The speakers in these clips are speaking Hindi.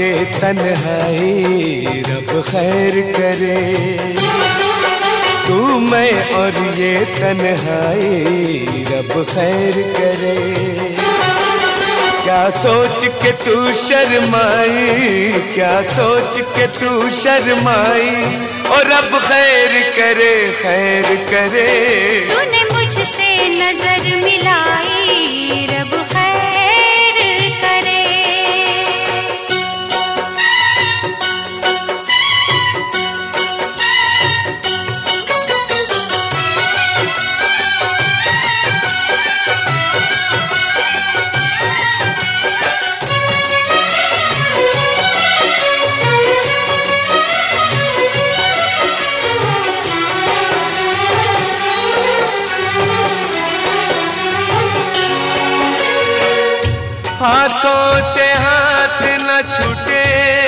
ये तन्हाई रब खैर करे। तू मैं और ये तन्हाई रब खैर करे। क्या सोच के तू शर्माई, क्या सोच के तू शर्माई, और रब खैर करे, खैर करे। तूने मुझसे नजर मिलाई, रब खैर करे। हाथों से हाथ न छूटे,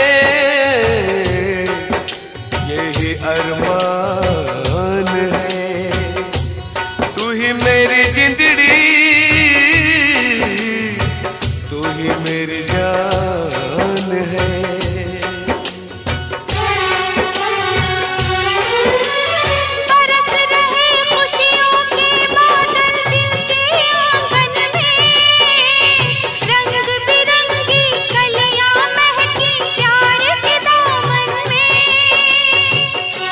यही अरमान है। तू ही मेरी जिंदड़ी, तू ही मेरी जान है। बरस रहे खुशियों के बादल दिल के आंगन में, रंग बिरंगी कलियां महकी प्यार के दामन में।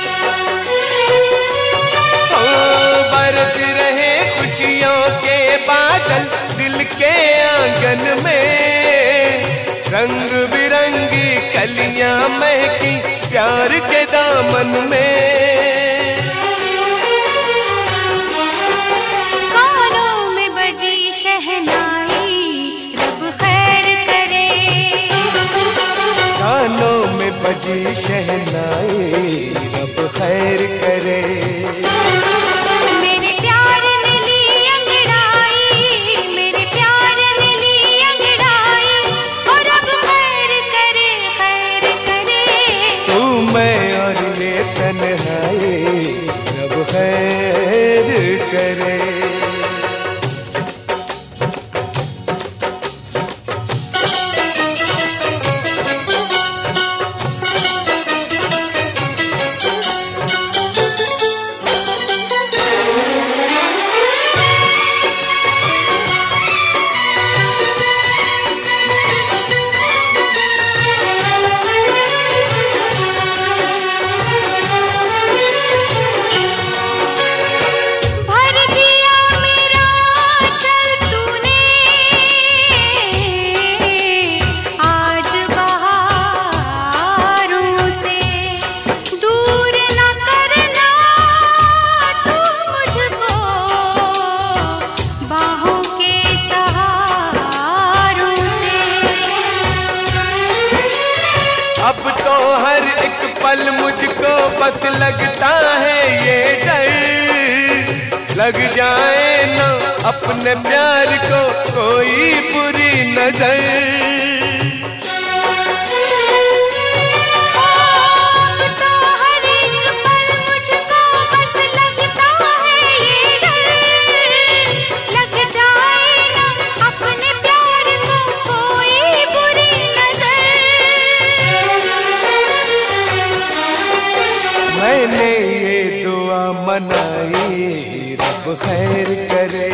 ओ बरस रहे खुशियों के बादल दिल के आंगन में, रंग बिरंगी कलियां महकी प्यार के दामन में। कानों में बजी शहनाई, रब खैर करे। कानों में बजी शहनाई रब खैर करे। मेरे प्यार ने ली अंगड़ाई, मेरे प्यार ने ली अंगड़ाई, और रब खैर करे, खैर करे। तू मैं और ये तन्हाई रब खैर करे। भर दिया मेरा चल तूने, आज बहारों से दूर न करना तू मुझको, बाहों के सहारों से। अब तो हर एक पल मुझको बस लगता है ये डर, लग जाए ना अपने प्यार को कोई बुरी नजर। अब तो हर एक पल मुझको बस लगता है ये डर, लग जाए ना अपने प्यार को कोई बुरी नजर। मैंने ये दुआ मनाई रब खैर करे।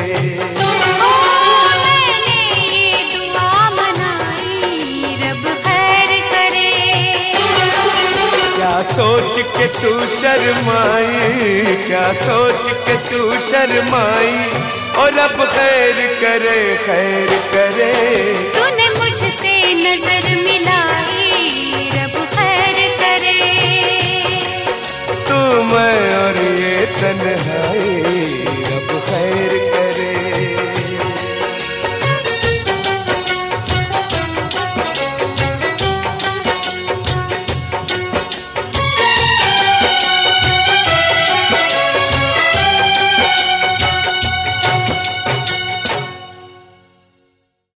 मैंने ये दुआ मनाई, रब खैर करे। क्या सोच के तू शर्माई, क्या सोच के तू शर्माई, और रब खैर करे, खैर करे। तूने मुझसे नजर मिलाई,